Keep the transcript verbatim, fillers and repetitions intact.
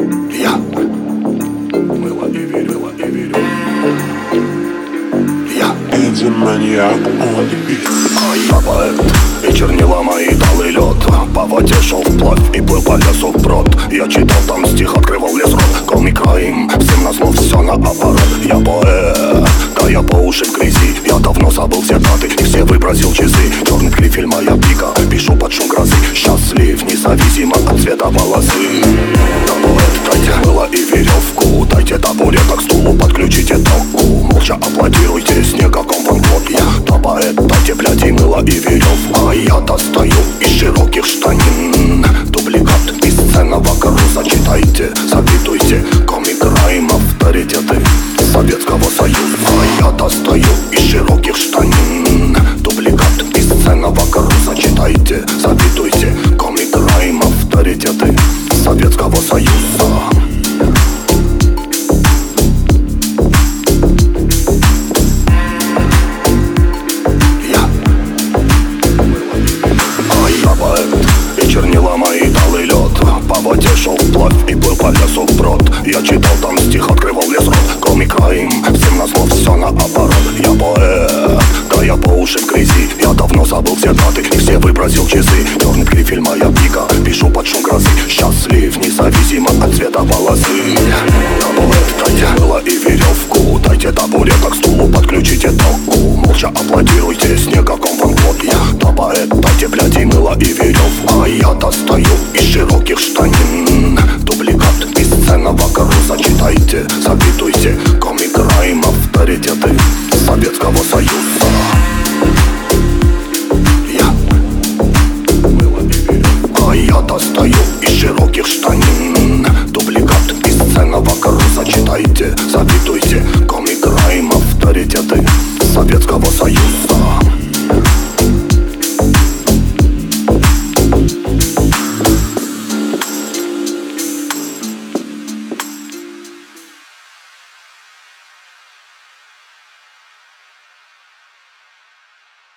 Я мыло и верила, и верю. Я Эдди Маньяк on the beat. А я поэт, и чернила мои дал и лед. По воде шел вплавь и плыл по лесу вброд. Я читал там стих, открывал лес рот. Call me crime, всем назло все наоборот. Я поэт, да я по уши в грязи. Я давно забыл все даты и все выбросил часы. Черный грифель моя пика, пишу под шум грозы. Счастлив, независимо от цвета волосы. Да поэт, дайте мыло и веревку. Дайте табуреток к стулу, подключите току. Молча аплодируйте, с никаком вам год. Я да поэт, дайте блядь и мыло и веревку. А я достаю из широких штанин дубликат бесценного груза. Читайте, запитуйте, комик Райм, авторитеты Советского Союза. А я достаю из широких штанин дубликат бесценного груза. Читайте, запитуйте, комик Райм, авторитеты Советского Союза. Чернила мои дал и лед. По воде шел вплавь и плыл по лесу вброд. Я читал там стих, открывал лес рот. Call me crime, всем назло все наоборот. Я поэт, да я по уши в грязи. Я давно забыл все даты и все выбросил часы. Черный грифель моя пика, пишу под шум грозы. Счастлив, независимо от цвета волосы. Да поэт, дайте мыло и веревку. Дайте табуреток к стулу, подключите току. Молча аплодируйте, с никаком вам год. Я да поэт, дайте блядь и мыло и веревку. А я достаю из широких штанин дубликат бесценного груза. Читайте, запитуйте, комик Райм, авторитеты Советского Союза. Я мыло и веревку. А я достаю из широких штанин